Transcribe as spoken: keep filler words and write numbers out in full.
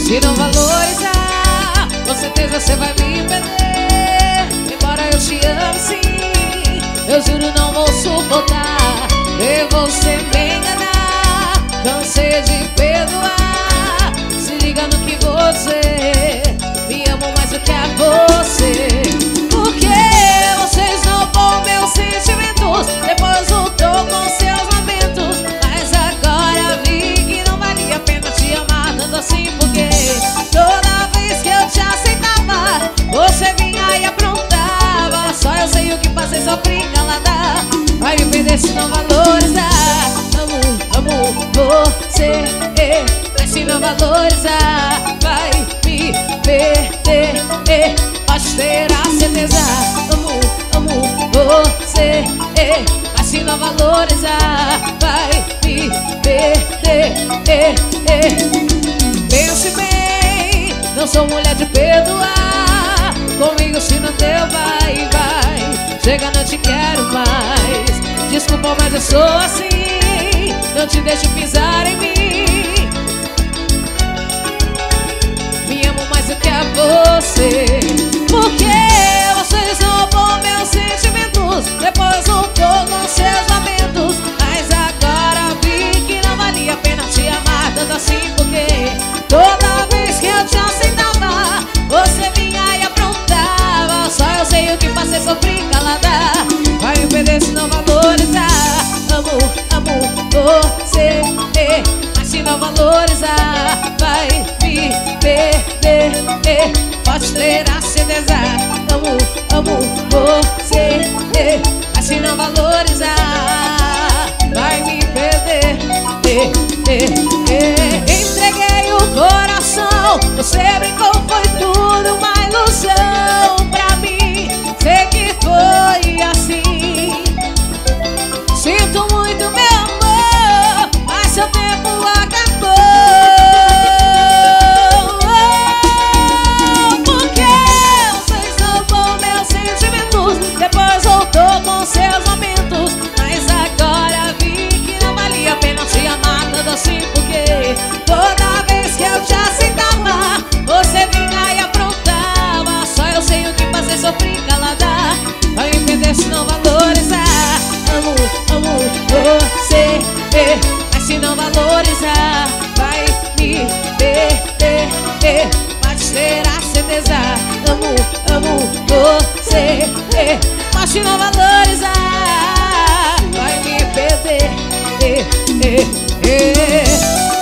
Se não valorizar, com certeza você vai me perder. Embora eu te ame sim, eu juro não vou suportar ver você me enganar. Cansei de perdoar, se liga no que você me amo mais do que a você. Porque vocês roubam meus sentimentos, depois voltou com seus lamentos. Mas agora vi que não valia a pena te amar tanto assim. Porque toda vez que eu te aceitava, você vinha e aprontava. Só eu sei o que passei, sofri calada. Vai me perder se não valorizar. Amo, amo você, mas se não valorizar, vai me perder, pode ter a certeza. Amo, amo você, mas se não valorizar, vai me perder. Pense bem, não sou mulher de perdoar. Comigo se não deu, vai, vai. Chega, não te quero mais. Desculpa, mas eu sou assim. Não te deixo pisar em mim. Me amo mais do que a você. Porque vocês roubam meus sentimentos, depois voltou com seus lamentos. Mas agora vi que não valia a pena te amar tanto assim. Porque toda vez que eu te aceitava, você vinha e aprontava. Só eu sei o que passei, sofri calada. Vai me perder se não valorizar. Amo, amo você, mas se não valorizar, vai me perder, pode ter a certeza. Amo, amo você, mas se não valorizar, vai me perder. Entreguei o coração, você brincou, foi tudo uma ilusão pra mim. Sei que foi assim. Sinto muito, meu amor, mas seu tempo acabou. Porque vocês roubam meus sentimentos, depois voltou com seus lamentos. Mas agora vi que não valia a pena te amar tanto assim. Porque toda vez que eu te aceitava, você vinha e aprontava. Só eu sei o que passei, sofri calada. Vai me perder se não valorizar. Amo, amo você, mas se não valorizar, vai me perder, pode ter a certeza. Amo, amo você, mas se não valorizar, vai me perder.